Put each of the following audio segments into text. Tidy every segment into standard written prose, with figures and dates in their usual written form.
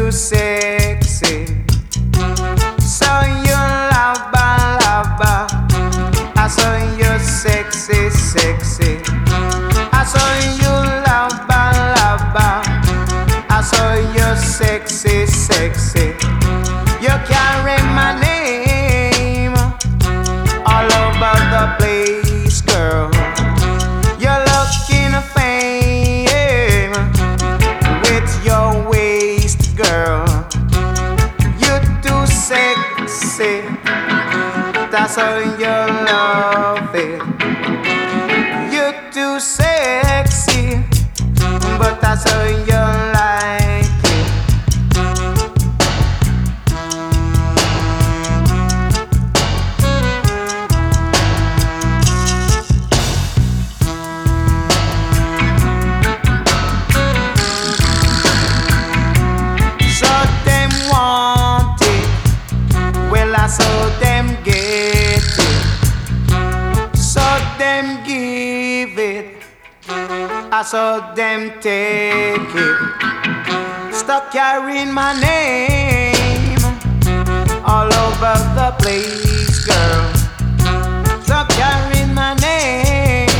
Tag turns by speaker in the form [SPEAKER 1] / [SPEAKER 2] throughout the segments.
[SPEAKER 1] too sexy. So you lava. I saw you sexy, sexy. I saw you lava. I saw you sexy, sexy. You carry my name all over the place, girl. You're looking fame with your waist, girl. You're too sexy. That's how you love it. You're too sexy, but that's how you like it. So them want it, well I saw them get it. So them give it, I saw them take it. Stop carrying my name all over the place, girl. Stop carrying my name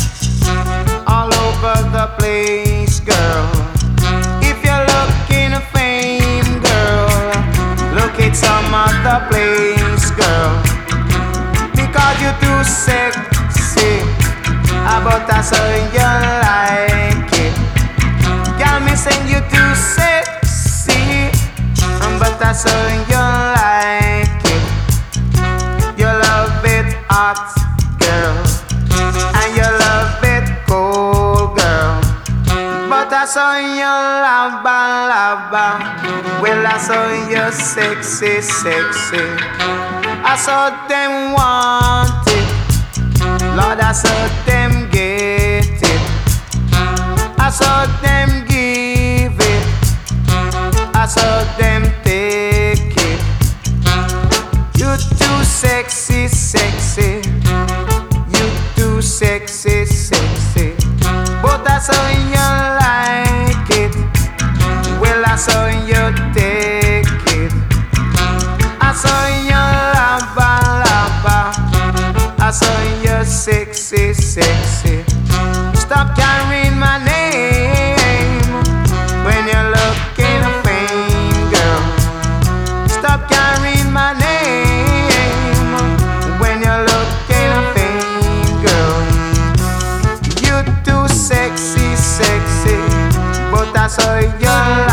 [SPEAKER 1] all over the place, girl. If you're looking for fame, girl, look at some other place, girl. Because you're too sexy, but I saw you like it. Girl, me saying you too sexy, but I saw you like it. You love it hot, girl, and you love it cold, girl. But I saw you lava. Well, I saw you sexy, sexy. I saw them want it, Lord, I saw them get it. I saw them give it, I saw them take it. You too sexy, sexy. You too sexy, sexy. But I saw you like it. Well, I saw you take it. I saw you lava. I saw you sexy, sexy. Stop carrying my name when you're looking for fame, girl. Stop carrying my name when you're looking for fame, girl. You too sexy, sexy, but I saw you